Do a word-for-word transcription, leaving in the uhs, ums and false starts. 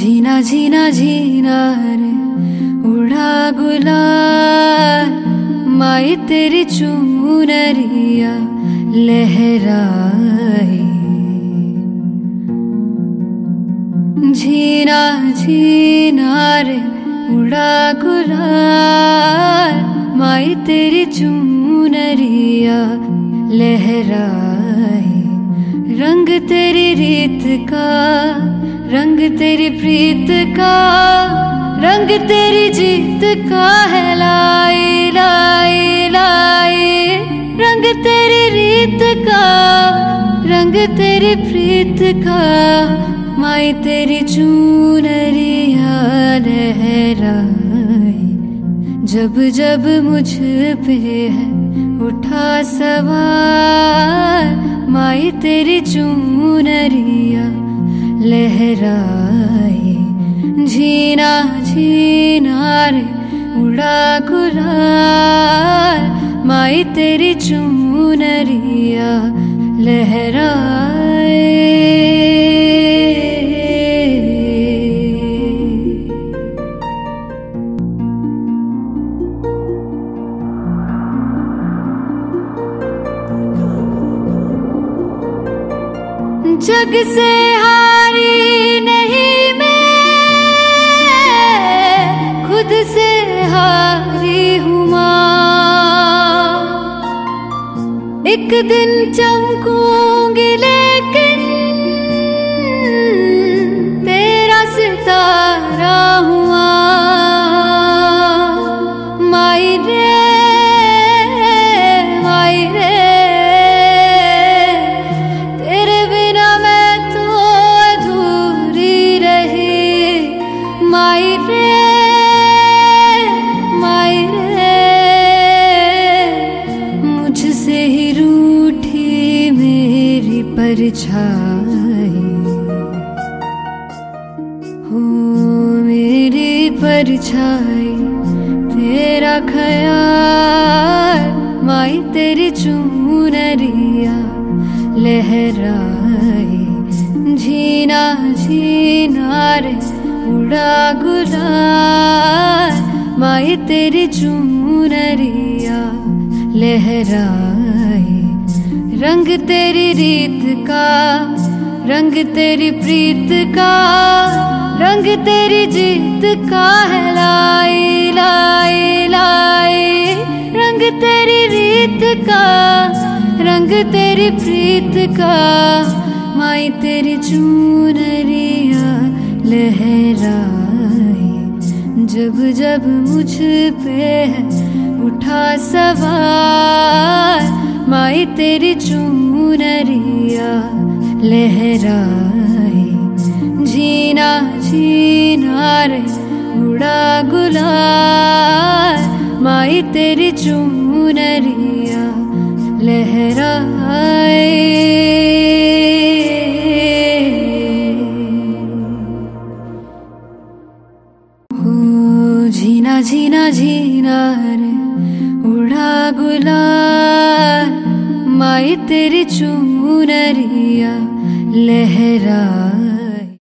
जीना जीना जीना रे उड़ा गुलाल, माई तेरी चुनरिया लहराए। जीना जीना रे उड़ा गुलाल, माई तेरी चुनरिया लहराए। रंग तेरी रीत का, रंग तेरी प्रीत का, रंग तेरी जीत का है लाई लाई लाई। रंग तेरी रीत का, रंग तेरी प्रीत का, माई तेरी चुनरिया लहराए। जब जब मुझ पे है उठा सवार, माई तेरी चुनरिया लहराए। जीना जीना रे उड़ा गुलाल, माई तेरी चुनरिया लहराए। जग से हारी नहीं मैं, खुद से हारी हूँ माँ। एक दिन चमकूंगी लेकिन तेरा सितारा हूँ माई रे, माई रे। माई रे, माई रे, मुझसे ही रूठी मेरी परछाई हो, मेरी परछाई तेरा ख्याल, माई तेरी चुनरिया लहराए। जीना जीना रे उड़ा गुलाल, माई तेरी चुनरिया लहराए। रंग तेरी रीत का, रंग तेरी प्रीत का, रंग तेरी जीत का है लाई लाई लाई। रंग तेरी रीत का, रंग तेरी प्रीत का, माई तेरी चुनरिया लहराए। जब जब मुझ पे है उठा सवार, माई तेरी चुनरिया लहराए। जीना जीना रे उड़ा गुलाल, माई तेरी चुनरिया लहराए। जीना जीना जीना रे उड़ा गुलाल, माई तेरी चुनरिया लहराए।